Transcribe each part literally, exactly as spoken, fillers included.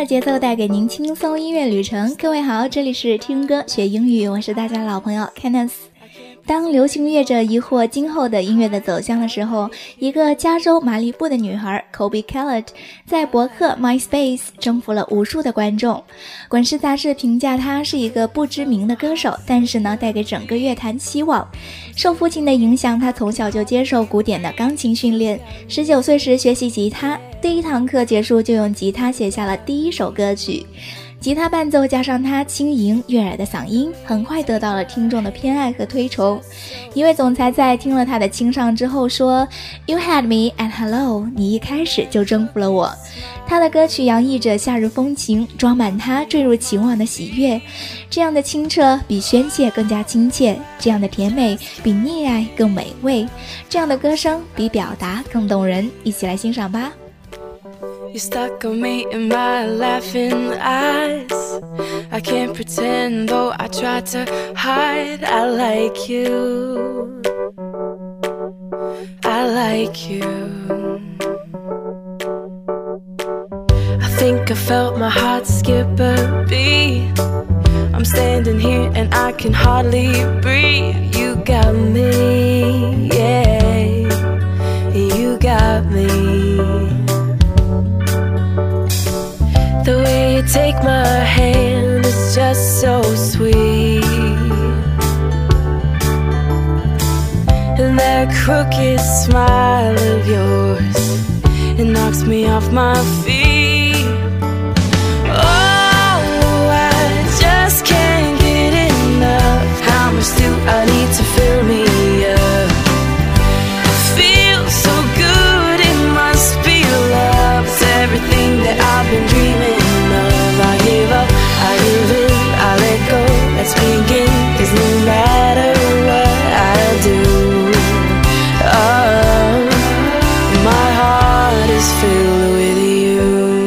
的节奏带给您轻松音乐旅程。各位好，这里是听歌学英语，我是大家老朋友 Kenneth。当流行乐者疑惑今后的音乐的走向的时候，一个加州马里布的女孩 Kobe Kellett 在博客 MySpace 征服了无数的观众。滚石杂志评价她是一个不知名的歌手，但是呢带给整个乐坛希望。受父亲的影响，她从小就接受古典的钢琴训练，十九岁时学习吉他，第一堂课结束就用吉他写下了第一首歌曲。吉他伴奏加上他轻盈悦耳的嗓音，很快得到了听众的偏爱和推崇。一位总裁在听了他的清唱之后说 You had me at hello， 你一开始就征服了我。他的歌曲洋溢着夏日风情，装满他坠入情网的喜悦。这样的清澈比宣泄更加亲切，这样的甜美比溺爱更美味，这样的歌声比表达更动人。一起来欣赏吧。 You stuck on me in my laughing eyes. I can't pretend, though I try to hide. I like you, I like you. I think I felt my heart skip a beat. I'm standing here and I can hardly breathe. You got me, yeah, you got me.The way you take my hand is just so sweet. And that crooked smile of yours, it knocks me off my feet. Oh, I just can't get enough. How much do I need to fill me up? It feels so good, it must be love. It's everything that I've been dreaming.I give up, I give in, I let go, let's begin. Cause no matter what I do, oh, my heart is filled with you.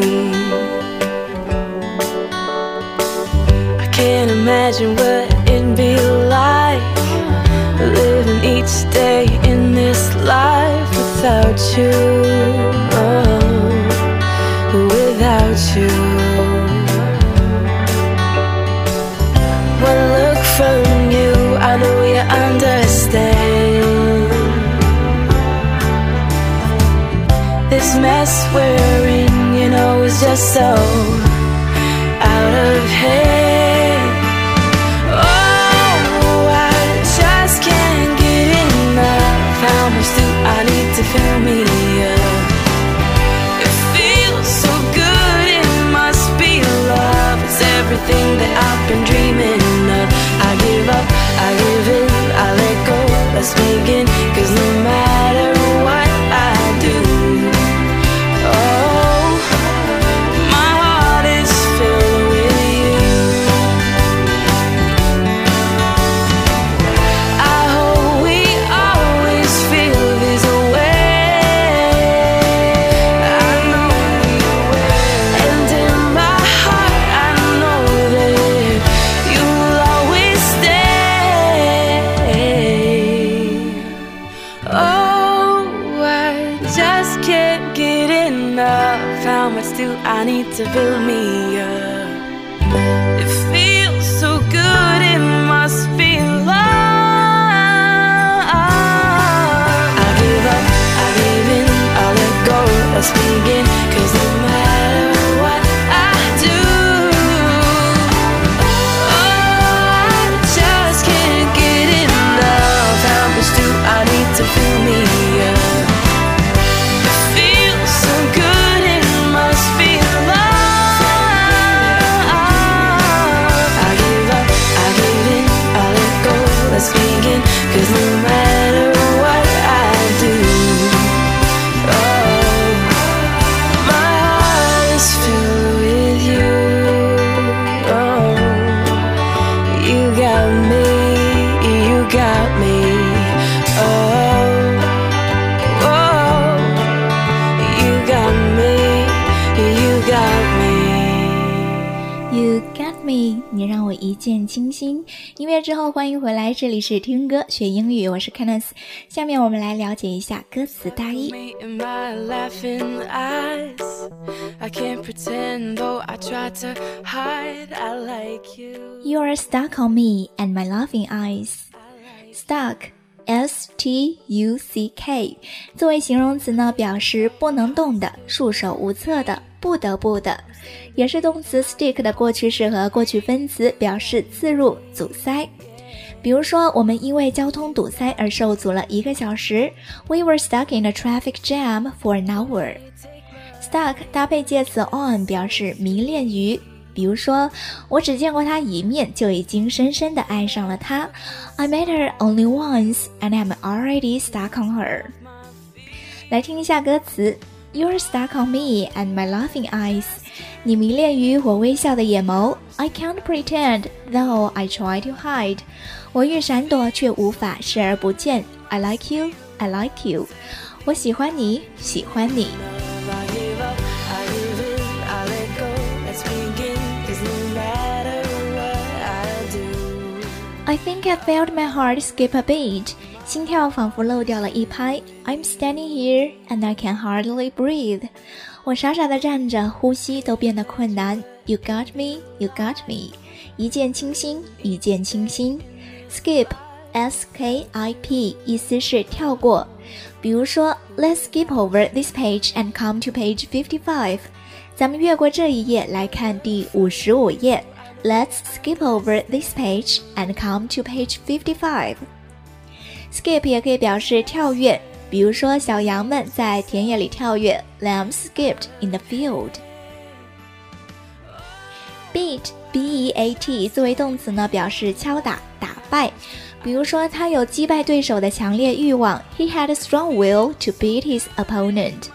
I can't imagine what it'd be like living each day in this life without you, oh, without you.One look from you, I know you understand. This mess we're in, you know, is just so out of hand. Oh, I just can't get enough. How much do I need to fill me up? It feels so good, it must be love. It's everything that I've been dreaming.I give up, I give in, I let go, let's begin. Cause no matter what I do, oh, my heart is filled with you. I hope we always feel this way. I know we will. And in my heart I know that you'll always stay.Oh, I just can't get enough. How much do I need to fill me up? It feels so good, it must be love. I give up, I give in, I let go, let's begin. Cause no matter what I do, oh, I just can't get enough. How much do I need to fill me up? It feels so good, it must be love. I give up, I give in, I let go, let's begin. Cause no matter what I do, oh, 见倾心。音乐之后欢迎回来，这里是听歌学英语，我是 Candice。 下面我们来了解一下歌词大意。 You are stuck on me and my laughing eyes. Stuck S T U C K 作为形容词呢，表示不能动的、束手无策的、不得不的，也是动词 stick 的过去式和过去分词，表示刺入、阻塞。比如说，我们因为交通堵塞而受阻了一个小时。We were stuck in a traffic jam for an hour. Stuck 搭配介词 on 表示迷恋于。比如说，我只见过她一面，就已经深深地爱上了她。I met her only once, and I'm already stuck on her. 来听一下歌词。You're stuck on me and my laughing eyes. 你迷恋于我微笑的眼眸。I can't pretend, though I try to hide. 我欲闪躲，却无法视而不见。I like you, I like you. 我喜欢你，喜欢你。I think I felt my heart skip a beat. 心跳仿佛漏掉了一拍。I'm standing here and I can hardly breathe. 我傻傻地站着，呼吸都变得困难。You got me, you got me. 一见倾心，一见倾心。Skip, S K I P 意思是跳过。比如说 Let's skip over this page and come to page fifty-five. 咱们越过这一页来看第五十五页。Let's skip over this page and come to page fifty-five. Skip 也可以表示跳跃，比如说小羊们在田野里跳跃。Lambs skipped in the field. Beat, B E A T 作为动词呢，表示敲打、打败。比如说他有击败对手的强烈欲望。He had a strong will to beat his opponent.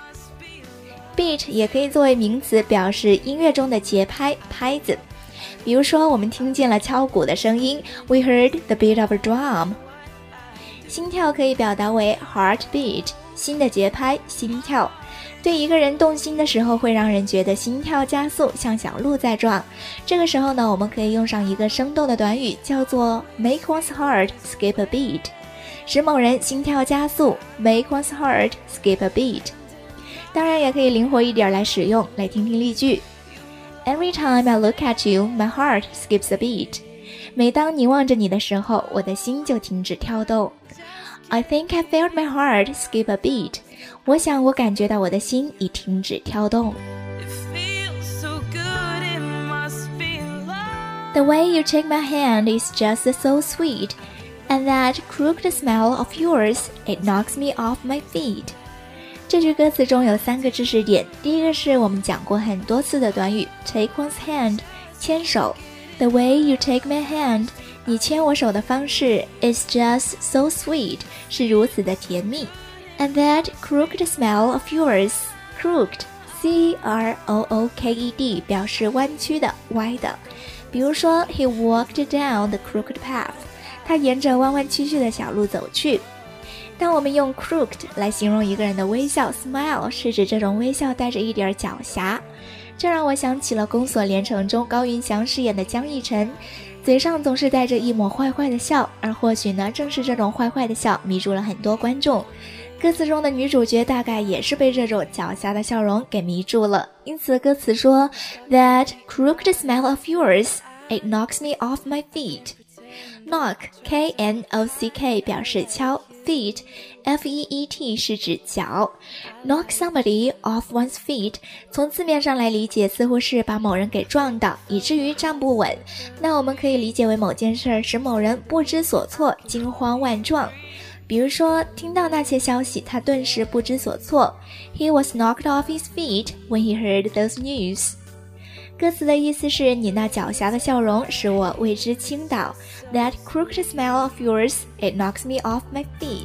Beat 也可以作为名词，表示音乐中的节拍、拍子。比如说我们听见了敲鼓的声音。We heard the beat of a drum. 心跳可以表达为 heartbeat, 心的节拍，心跳。对一个人动心的时候，会让人觉得心跳加速，像小鹿在撞。这个时候呢，我们可以用上一个生动的短语，叫做 make one's heart skip a beat. 使某人心跳加速 make one's heart skip a beat. 当然也可以灵活一点来使用，来听听例句。Every time I look at you, my heart skips a beat. 每当凝望着你的时候，我的心就停止跳动。I think I felt my heart skip a beat. 我想我感觉到我的心已停止跳动。The way you take my hand is just so sweet, and that crooked smile of yours, it knocks me off my feet. 这句歌词中有三个知识点，第一个是我们讲过很多次的短语 take one's hand, 牵手。The way you take my hand, 你牵我手的方式 is just so sweet, 是如此的甜蜜。And that crooked smile of yours, crooked, C R O O K E D 表示弯曲的、歪的。比如说 He walked down the crooked path, 他沿着弯弯曲曲的小路走去。当我们用 crooked 来形容一个人的微笑 smile， 是指这种微笑带着一点狡黠。这让我想起了宫锁连城中高云翔饰演的江逸晨，嘴上总是带着一抹坏坏的笑，而或许呢，正是这种坏坏的笑迷住了很多观众。歌词中的女主角大概也是被这种狡黠的笑容给迷住了，因此歌词说 That crooked smile of yours, it knocks me off my feet. Knock, K N O C K 表示敲， feet, F E E T 是指脚。 Knock somebody off one's feet 从字面上来理解，似乎是把某人给撞倒，以至于站不稳。那我们可以理解为某件事使某人不知所措，惊慌万状。比如说，听到那些消息，他顿时不知所措。He was knocked off his feet when he heard those news. 歌词的意思是你那狡黠的笑容使我为之倾倒。That crooked smile of yours, it knocks me off my feet.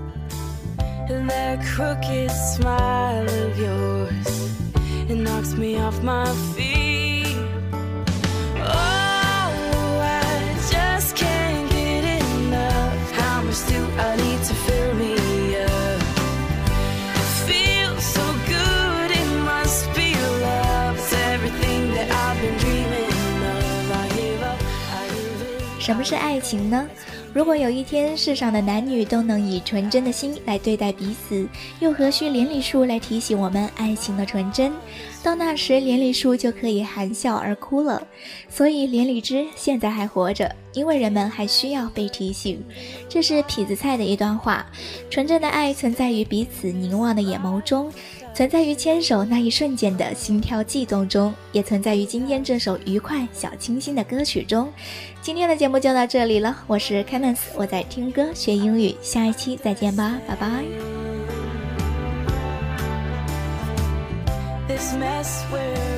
And that crooked smile of yours, it knocks me off my feet. Oh, I just can't get enough. How much do I need to fill me up? It feels so good, it must be love. It's everything that I've been dreaming of. I give up, I give 什么是爱情呢？如果有一天世上的男女都能以纯真的心来对待彼此，又何须连理树来提醒我们爱情的纯真？到那时连理树就可以含笑而哭了。所以连理枝现在还活着，因为人们还需要被提醒。这是痞子蔡的一段话。纯真的爱存在于彼此凝望的眼眸中，存在于牵手那一瞬间的心跳悸动中，也存在于今天这首愉快小清新的歌曲中。今天的节目就到这里了，我是 Clemens， 我在听歌学英语，下一期再见吧，拜拜。 This mess we're